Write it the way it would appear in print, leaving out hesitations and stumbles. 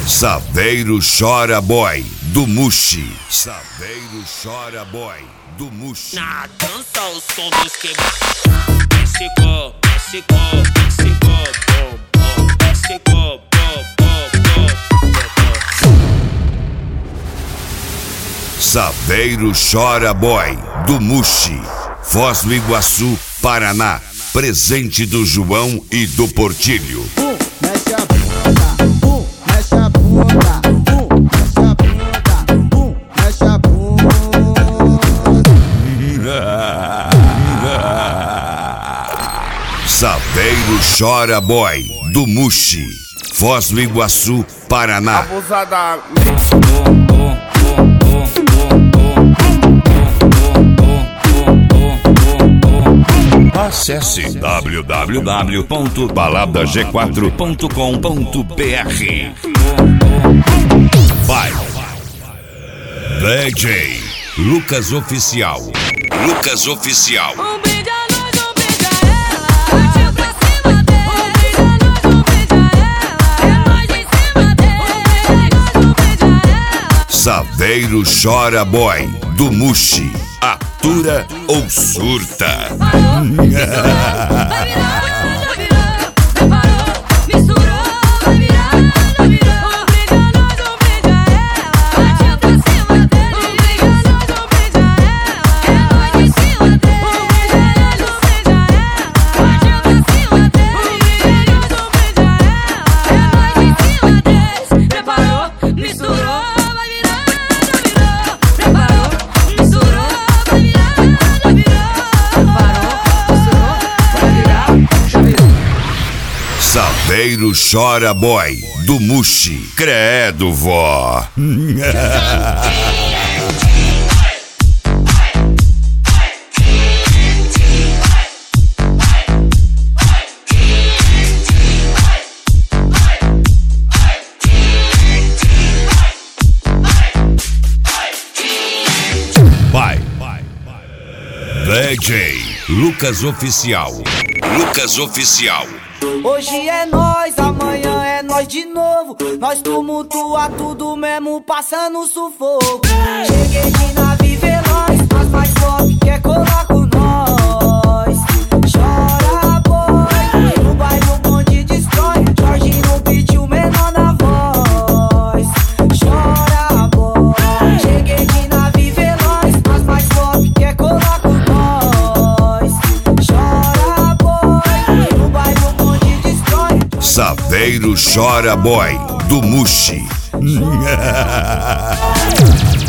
Saveiro Chora Boy, do Mushi. Saveiro Chora Boy, do Mushi. Na dança o som dos quebrados. México, México, México, bom, bom. México, bom, bom, bom, bom. Saveiro Chora Boy, do Mushi. Foz do Iguaçu, Paraná. Presente do João e do Portilho. Mexe a bunda, mexe a bunda, mexe a bunda, mexe a bunda. Saveiro Chora Boy, do Mushi. Foz do Iguaçu, Paraná. Abusada. Acesse www.baladag4.com.br. Vai DJ Lucas Oficial. Lucas Oficial. Um brinde a nós, um brinde a ela. Partiu pra cima dele. Um brinde a nós, um brinde a ela. É nós em cima dele. Um brinde a ela. Saveiro Chora Boy, do Mushi. Atura ou surta? Parou, misturou, vai virar, já virou. Preparou, misturou, vai virar, já virou. Um brinde a nós, um brinde a ela. Partiu pra cima dele. Um brinde a nós, um brinde a ela. É nós em cima dele. Um brinde a nós, um brinde a ela. Partiu pra cima dele. Um brinde a nós, um brinde a ela. É nós em cima deles. Preparou, misturou, vai virar, já virou. Preparou, misturou, vai virar, já virou. Preparou, misturou, vai virar, já virou. Saveiro Chora Boy, do Mushi. Credo, vó. Vai DJ Lucas Oficial. Lucas Oficial. Hoje é nós, amanhã é nós de novo. Nós tumultua tudo mesmo, passando sufoco. Cheguei de nave veloz, mas mais forte quer colar com nós. Chora boy, no baile o bonde destrói. Jorge no beat, o menor na voz. Chora boy, cheguei de nave veloz, mas mais forte quer colar com nós. Chora boy, no baile o bonde destrói. Saveiro Chora Boy, do Mushi.